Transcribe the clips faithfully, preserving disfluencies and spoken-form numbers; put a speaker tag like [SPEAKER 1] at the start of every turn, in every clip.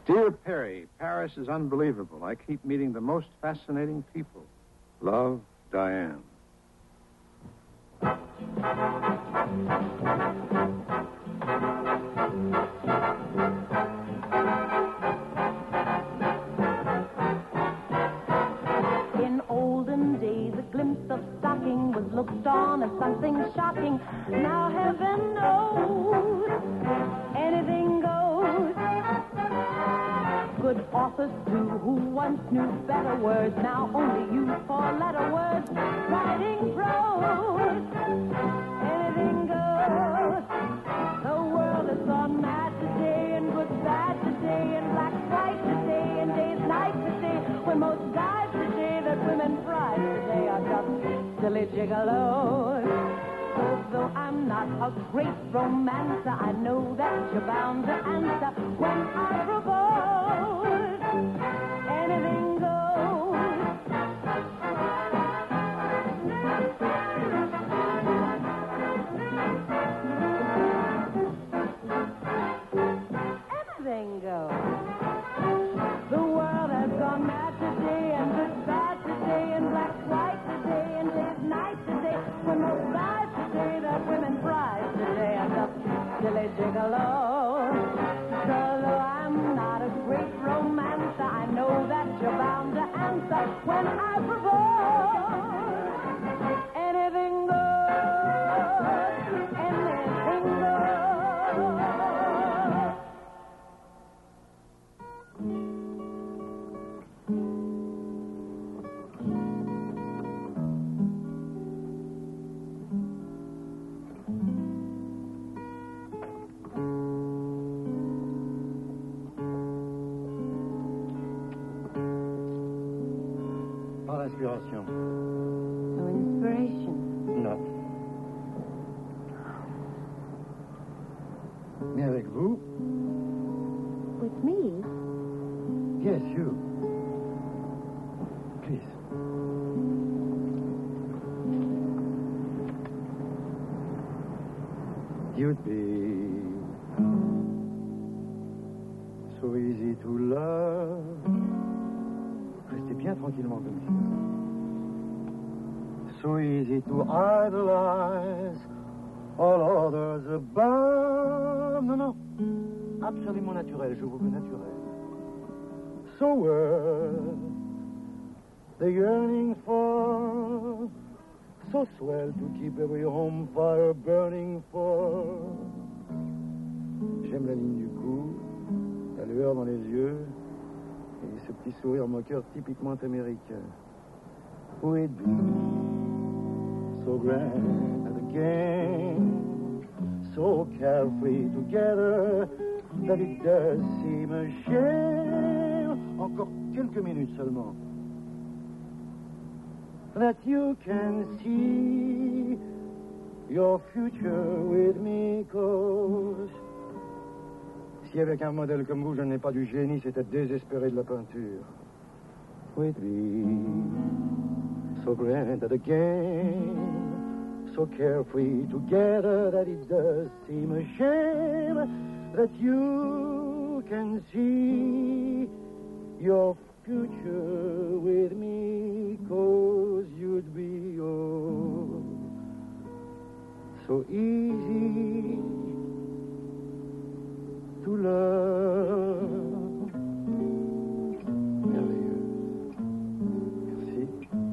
[SPEAKER 1] Dear Perry, Paris is unbelievable. I keep meeting the most fascinating people. Love, Diane.
[SPEAKER 2] In olden days, a glimpse of stocking was looked on as something shocking. Now heaven knows anything goes. Good authors too, who once knew better words, now only use four-letter words, writing prose. Anything goes. The world is gone mad today, and good bad today, and black white today, and day's night today. When most guys today that women prize today are just silly gigolos. So though I'm not a great romancer, I know that you're bound to answer when I propose. Anything goes. Anything goes. The world has gone mad today, and good bad today, and black white today, and day's night today. When most guys today that women prize today are just silly gigolos. So though I'm not a great romancer, I know that you're bound to answer when I propose. Anything goes. Anything goes.
[SPEAKER 3] Par l'inspiration.
[SPEAKER 2] No inspiration.
[SPEAKER 3] Non. Mais avec vous?
[SPEAKER 2] With me?
[SPEAKER 3] Yes, you. Please. You'd be so easy to love. Restez bien tranquillement comme ça. So easy to idolize all others above. Non, non. Absolument naturel, je vous veux naturel. So worth the yearning for. So swell to keep every home fire burning for. J'aime la ligne du cou, la lueur dans les yeux, et ce petit sourire moqueur typiquement américain. We'd be so grand at the game, so carefree together, that it does seem a shame. Encore quelques minutes seulement. That you can see your future with me, cause si avec un modèle comme vous, je n'ai pas du génie, c'est être désespéré de la peinture. With me, so grand at the game, so carefree together, that it does seem a shame that you can see your future with me, cause you'd be oh, so easy to love. Merveilleux. Merci.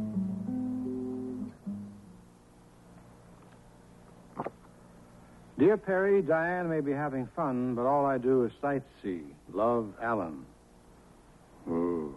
[SPEAKER 1] Dear Perry, Diane may be having fun, but all I do is sightsee. Love, Alan. Ooh.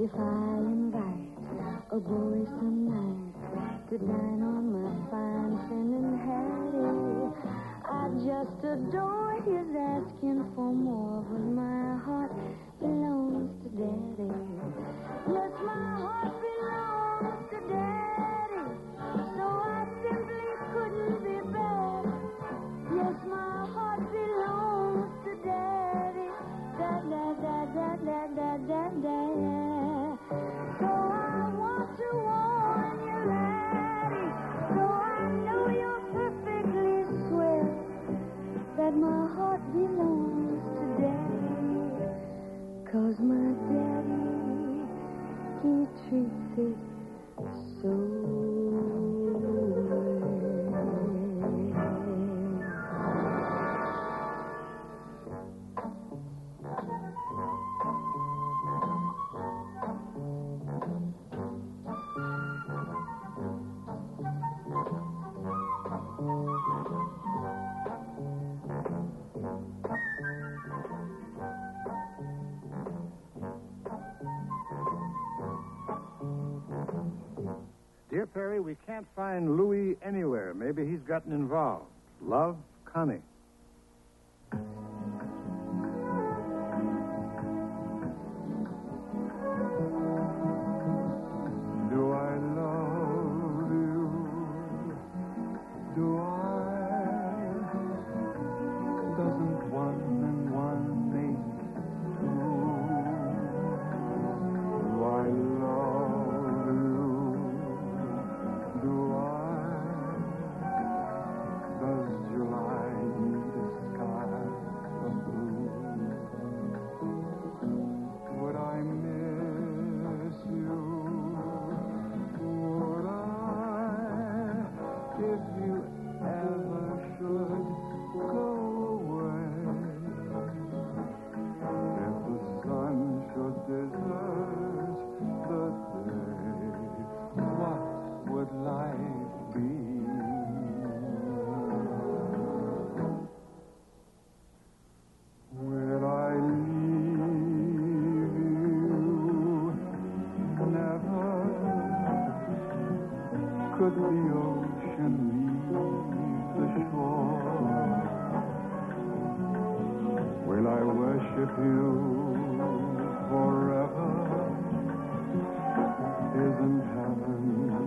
[SPEAKER 4] if I invite a boy some night to dine on my fine Finn and Hattie, I just adore his asking for more, but my heart belongs to Daddy. Yes, my heart belongs to Daddy, so I simply couldn't be bad. Yes, my heart belongs to Daddy. Da da da da da da da da. So I want to warn you, laddie, so I know you're perfectly swell, that my heart belongs to Daddy, 'cause my daddy, he treats it so well.
[SPEAKER 1] Dear Perry, we can't find Louis anywhere. Maybe he's gotten involved. Love, Connie.
[SPEAKER 5] Do I love you? Do I? Doesn't one and one make two? Do I love you? Do I? Does July need a sky of blue? Would I miss you? Would I, if you ever should go away? If the sun should desert the day, what would life be? Will I leave you? Never. Could the ocean leave the shore? Will I worship you forever? Isn't heaven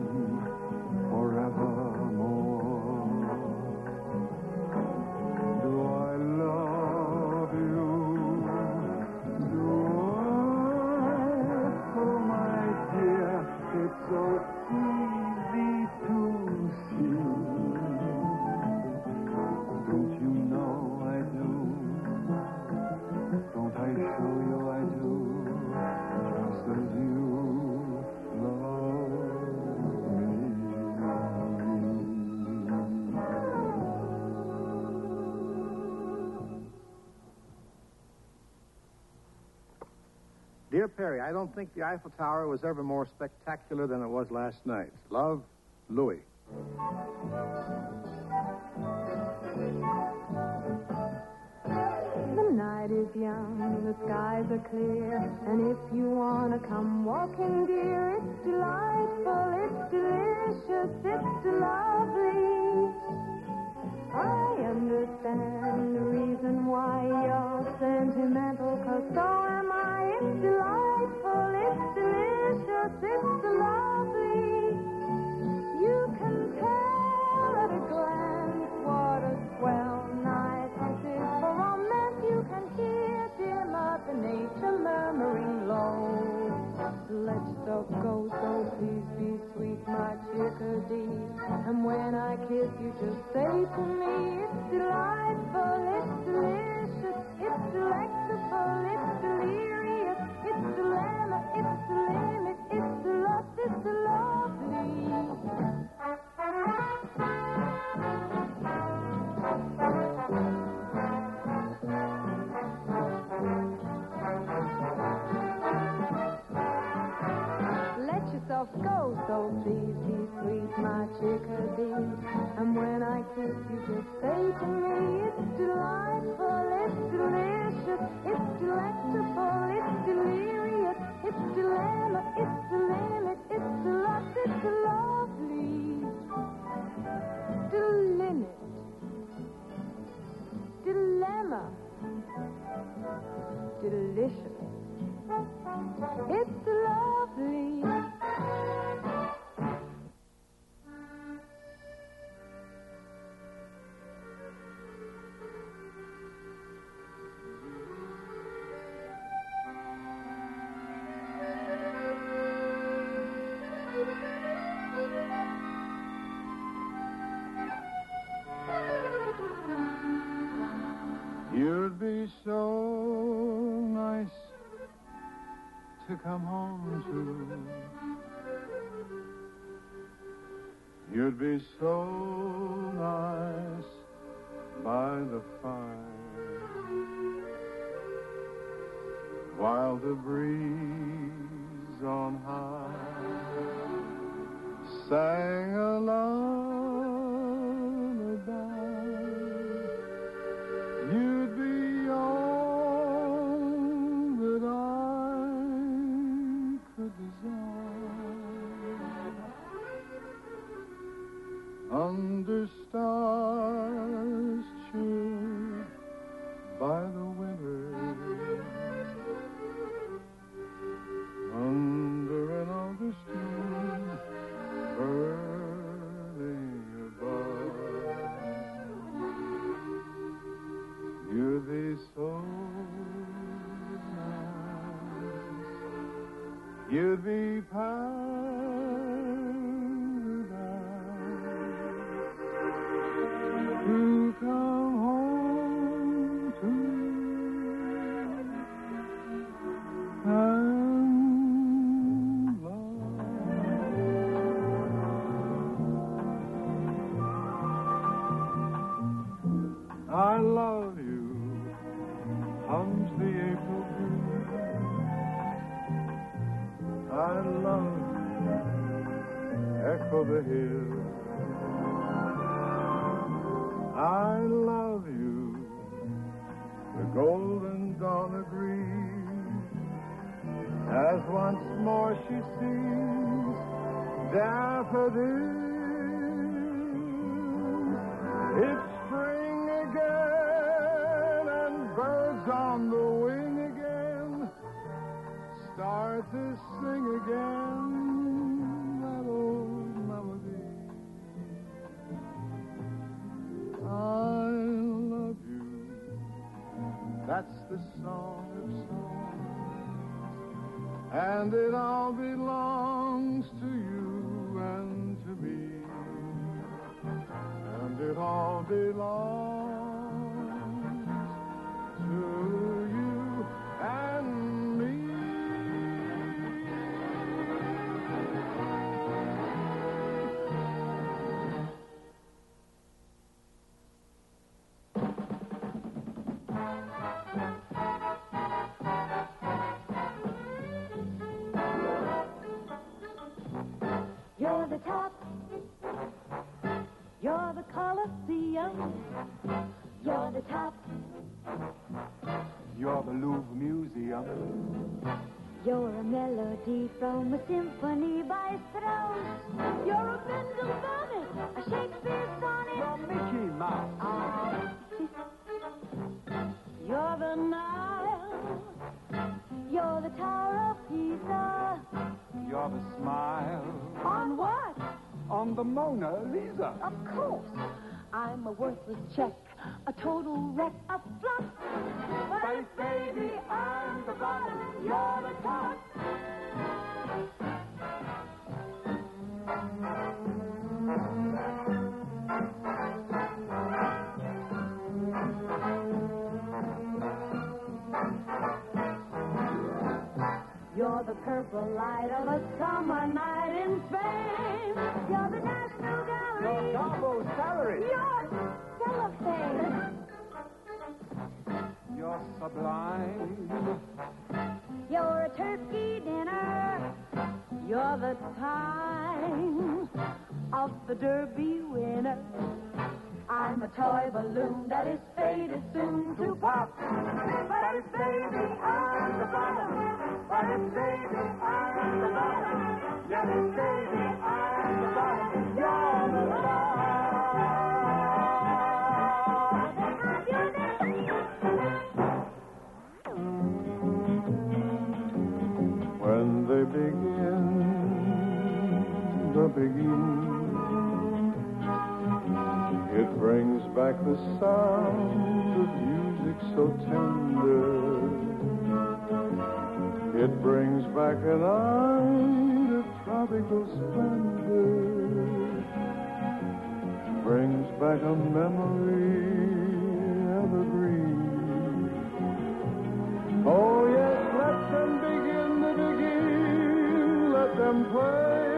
[SPEAKER 5] forevermore? Do I love you? Do I? Oh, my dear, it's so easy to see. Don't you know I do? Don't I show you I do? Just as you love me.
[SPEAKER 1] Dear Perry, I don't think the Eiffel Tower was ever more spectacular than it was last night. Love, Louis.
[SPEAKER 2] The night is young, the skies are clear, and if you want to come walking, dear, it's delightful, it's delicious, it's lovely. I understand the reason why you're sentimental, 'cause so am I. It's delightful, it's delicious, it's lovely. You can tell at a glance what a swell night this is for romance. You can hear dear Mother Nature murmuring low. Let's talk go, so please be sweet, my chickadee. And when I kiss you, just say to me, it's delightful, it's delicious, it's delectable, it's delirious, it's dilemma, it's the limit, it's the lust, it's the lovely. Let yourself go, so please be sweet, my chickadee. And when I kiss you, just say to me, it's delightful, it's delicious, it's delectable, it's delirious,
[SPEAKER 4] It's the limit, it's the limit, it's the lot, it's the lovely. The limit. Dilemma. Delicious. It's lovely.
[SPEAKER 5] You'd be so nice to come home to. You'd be so nice by the fire while the breeze on high sang a lullaby. You'd be all that I could desire. Under stars chilled by the winter, under an August moon burning above. You'd be so nice. You'd be paradise to come home to. And love. I love you. Hums the April breeze. I love you. Echo the hills. I love you. The golden dawn agrees as once more she sees daffodils. It's spring again and birds on the wing again start to sing again that old melody. I love you. That's the song of songs, and it all belongs to you and to me, and it all belongs to you and me.
[SPEAKER 2] You're the top. You're the Colosseum. You're the top.
[SPEAKER 5] You're the Louvre Museum.
[SPEAKER 4] You're a melody from a symphony by Strauss.
[SPEAKER 2] You're a Mendel sonnet,
[SPEAKER 4] A Shakespeare sonnet.
[SPEAKER 5] You're Mickey Mouse.
[SPEAKER 4] Ah,
[SPEAKER 2] you're the Nile.
[SPEAKER 4] you're the Tower of Pisa.
[SPEAKER 5] You're the smile
[SPEAKER 2] On what?
[SPEAKER 5] on the Mona Lisa.
[SPEAKER 2] Of course. I'm a worthless check, a total wreck, a flop. But baby, I'm the bottom, you're the top. You're the purple light of a summer night in Spain. You're the National Gallery.
[SPEAKER 5] You're Garbo's salary.
[SPEAKER 2] You're cellophane.
[SPEAKER 5] You're sublime.
[SPEAKER 4] You're a turkey dinner.
[SPEAKER 2] You're the time of the Derby winner. I'm a toy balloon that is faded soon to pop. But it's baby on the bottom. But it's baby on the bottom. Yes, it's baby on the bottom. You're the star.
[SPEAKER 5] When they begin the begin, it brings back the sound of music so tender. It brings back a night of tropical splendor. Brings back a memory evergreen. Oh yes, let them begin to begin. Let them play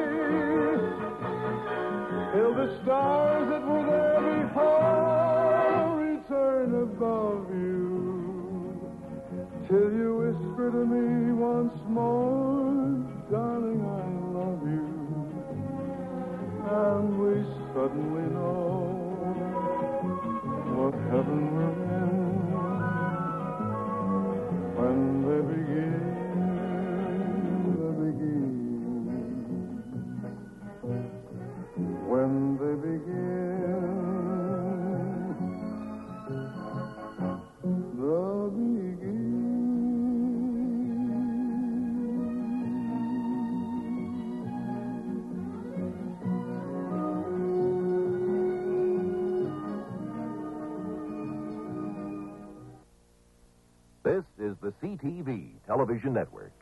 [SPEAKER 5] till the stars that were there before return above you, till you whisper to me once more, darling, I love you, and we suddenly know what heaven will end when they begin, they begin. When they begin the begin.
[SPEAKER 6] This is the C T V Television Network.